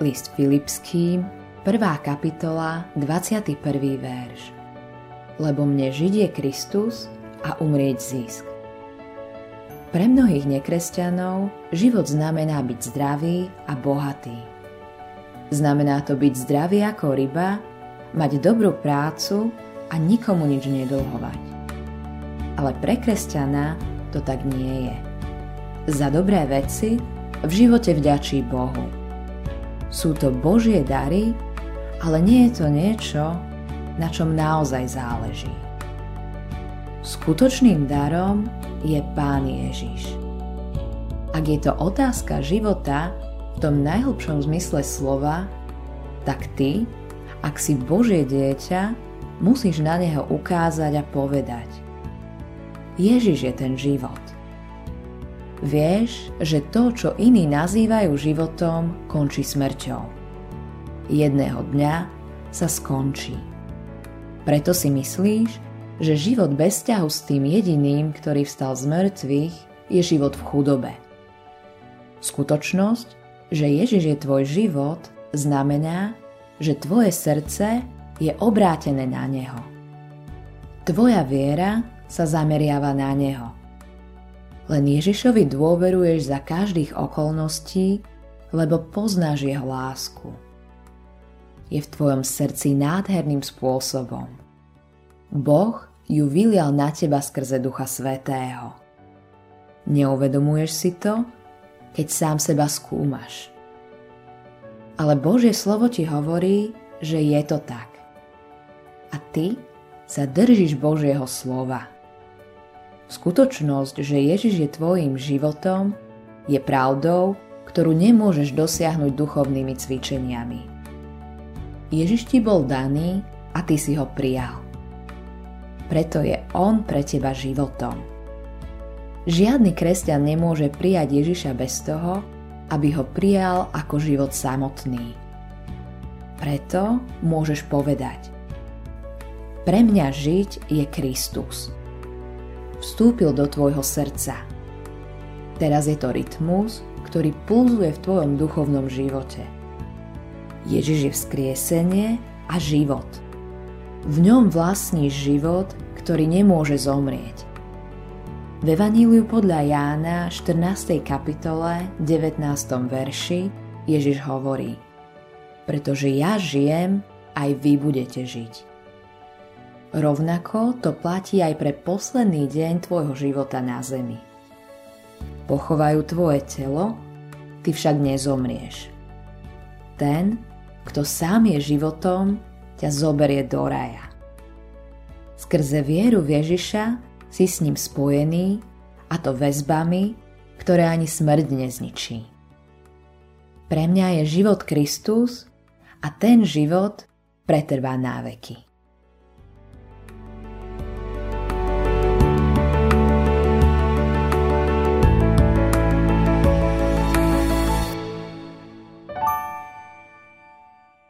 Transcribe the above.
List Filipským, 1. kapitola, 21. verš. Lebo mne žiť je Kristus a umrieť zisk. Pre mnohých nekresťanov život znamená byť zdravý a bohatý. Znamená to byť zdravý ako ryba, mať dobrú prácu a nikomu nič nedlhovať. Ale pre kresťana to tak nie je. Za dobré veci v živote vďačí Bohu. Sú to Božie dary, ale nie je to niečo, na čom naozaj záleží. Skutočným darom je Pán Ježiš. Ak je to otázka života v tom najhlbšom zmysle slova, tak ty, ak si Božie dieťa, musíš na neho ukázať a povedať: Ježiš je ten život. Vieš, že to, čo iní nazývajú životom, končí smrťou. Jedného dňa sa skončí. Preto si myslíš, že život bez vzťahu s tým jediným, ktorý vstal z mŕtvych, je život v chudobe. Skutočnosť, že Ježiš je tvoj život, znamená, že tvoje srdce je obrátené na Neho. Tvoja viera sa zameriava na Neho. Len Ježišovi dôveruješ za každých okolností, lebo poznáš Jeho lásku. Je v tvojom srdci nádherným spôsobom. Boh ju vylial na teba skrze Ducha Svätého. Neuvedomuješ si to, keď sám seba skúmaš. Ale Božie slovo ti hovorí, že je to tak. A ty sa držíš Božieho slova. Skutočnosť, že Ježiš je tvojím životom, je pravdou, ktorú nemôžeš dosiahnuť duchovnými cvičeniami. Ježiš ti bol daný a ty si ho prijal. Preto je on pre teba životom. Žiadny kresťan nemôže prijať Ježiša bez toho, aby ho prijal ako život samotný. Preto môžeš povedať: Pre mňa žiť je Kristus. Vstúpil do tvojho srdca. Teraz je to rytmus, ktorý pulzuje v tvojom duchovnom živote. Ježiš je vzkriesenie a život. V ňom vlastníš život, ktorý nemôže zomrieť. V Evaníliu podľa Jána 14. kapitole 19. verši Ježiš hovorí: Pretože ja žijem, aj vy budete žiť. Rovnako to platí aj pre posledný deň tvojho života na zemi. Pochovajú tvoje telo, ty však nezomrieš. Ten, kto sám je životom, ťa zoberie do raja. Skrze vieru v Ježiša si s ním spojený, a to väzbami, ktoré ani smrť nezničí. Pre mňa je život Kristus a ten život pretrvá na veky.